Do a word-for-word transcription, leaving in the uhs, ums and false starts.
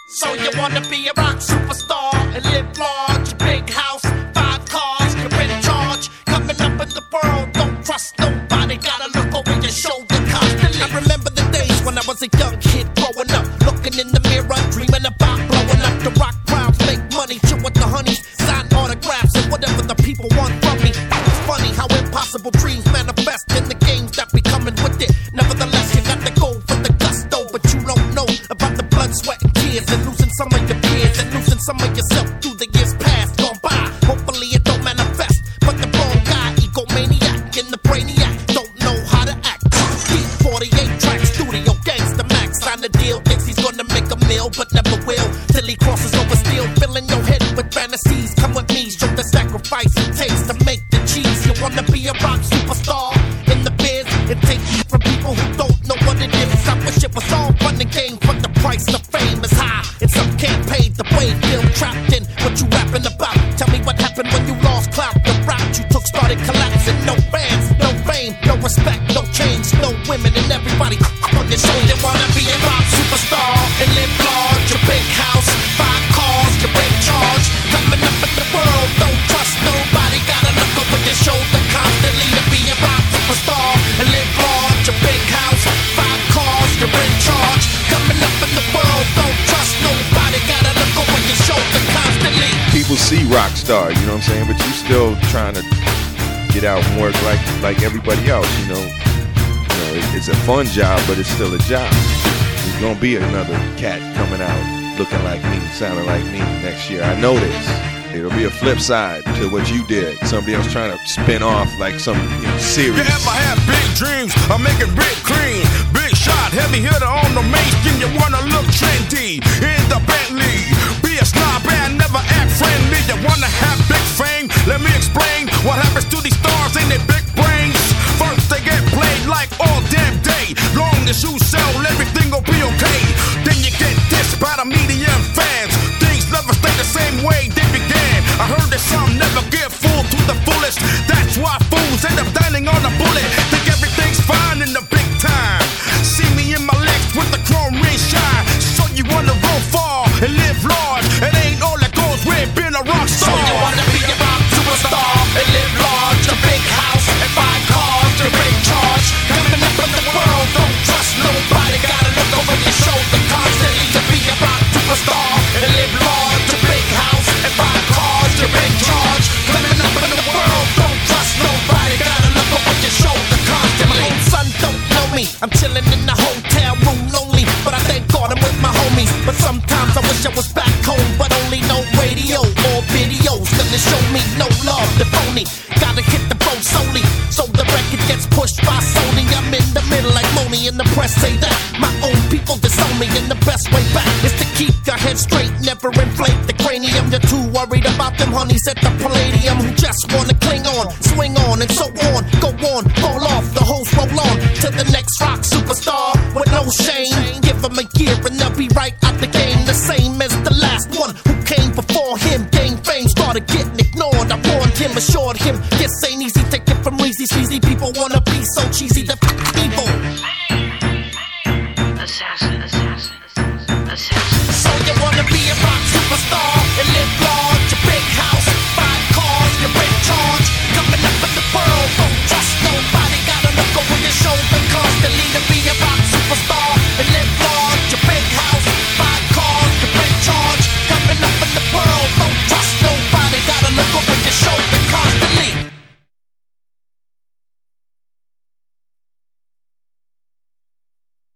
So you wanna be a rock superstar and live large, big house, five cars, you're in charge. Coming up in the world, don't trust nobody, gotta look over your shoulder constantly. I remember the days when I was a young kid growing up, looking in the mirror, dreaming about blowing up. The rock crowds make money, chill with the honeys, sign autographs and whatever the people want from me. It's funny how impossible dreams manifest in the games that be coming with it. Nevertheless, you got to go for the gusto, but you don't know about the blood, sweat, and tears, and losing some of your peers, and losing some of yourself through the years past gone by. Hopefully it don't manifest, but the wrong guy, egomaniac and the brainiac, don't know how to act. Deep forty-eight tracks, studio gangsta max, sign the deal, thinks he's gonna make a meal, but never will, till he crosses over steel, filling your head with fantasies. Come with me, show the sacrifice it takes to make the cheese. You wanna be a rock superstar in the biz, and take heat from people who don't know what it is. I wish it was all fun and games, but the price of fame is high, and some can't pay the way. Feel trapped in what you rapping about. Tell me what happened when you lost clout. The route you took started collapsing. No fans, no fame, no respect, no change, no women, and everybody on your show. You wanna be a rock superstar and live large, a big house, five cars, you're in charge. Coming up in the world, don't trust nobody, gotta look over your shoulder constantly. To be a rock superstar and live large, a big house, five cars, you're in charge. Coming up in the world, don't trust nobody, gotta look over your shoulder constantly. People see rock star, you know what I'm saying, but you still trying to get out and work like like everybody else, you know. You know, it, it's a fun job, but it's still a job. There's gonna be another cat coming out looking like me, sounding like me next year. I know this. It'll be a flip side to what you did. Somebody else trying to spin off like some, you know, series. Yeah, if I have big dreams, I make it big cream. Big shot, heavy hitter on the main skin. You wanna look trendy in the Bentley. Be a snob and never act friendly. You wanna have big fame? Let me explain what happens to these stars in their big brains. First they get played like all damn day. Long as you sell, everything will be okay. Then you get dissed by the media and fans. Things never stay the same way they began. I heard that some never get fooled to the fullest. That's why fools end up dining on a bullet. Think everything's fine in the big time. See me in my legs with the chrome ring shine. So you wanna roll far and live large. It ain't all that goes with being a rock star. So you wanna be a rock superstar and live large, a big house and five cars, you're in charge. Coming up in the world, don't trust nobody, gotta look over your shoulder constantly. To be a rock superstar and live large, a big house and five cars, you're in charge. Coming up in the world, don't trust nobody, gotta look over your shoulder constantly. My own son don't know me, I'm chilling in the hotel room lonely, but I thank God I'm with my homies. But sometimes I wish I was back home, but only no radio or videos gonna show me no love, the phony. Gotta hit the boat solely, so the record gets pushed by Sony. I'm in the middle like Moni, and the press say that my own people disown me, and the best way back is to keep your head straight, never inflate the cranium. You're too worried about them honeys at the Palladium who just wanna cling on, swing on, and so on. Go on, fall off, the hoes roll on to the next rock superstar with no shame. Give them a year and they'll be right out the game, the same as the last one who came before him. Gained fame, started getting ignored. I warned him, assured him this ain't easy. Take it from Reezy, sleazy people wanna be so cheesy. The f- evil.